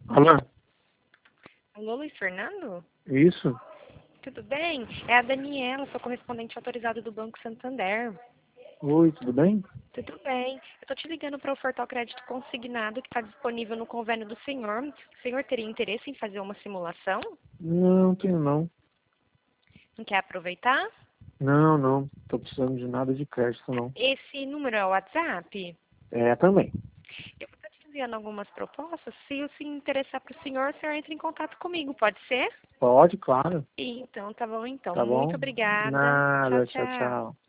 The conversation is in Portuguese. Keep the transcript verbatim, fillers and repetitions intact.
Alô? Alô, Luiz Fernando? Isso? Tudo bem? É a Daniela, sou correspondente autorizada do Banco Santander. Oi, tudo bem? Tudo bem. Eu tô te ligando para ofertar o crédito consignado que está disponível no convênio do senhor. O senhor teria interesse em fazer uma simulação? Não, tenho não. Não quer aproveitar? Não, não. Tô precisando de nada de crédito, não. Esse número é o WhatsApp? É, também. Eu vou estar te enviando algumas propostas. Se se interessar para o senhor, o senhor entra em contato comigo, pode ser? Pode, claro. Então, tá bom então. Tá Muito bom? obrigada. Tchau, Nada, tchau, tchau. tchau.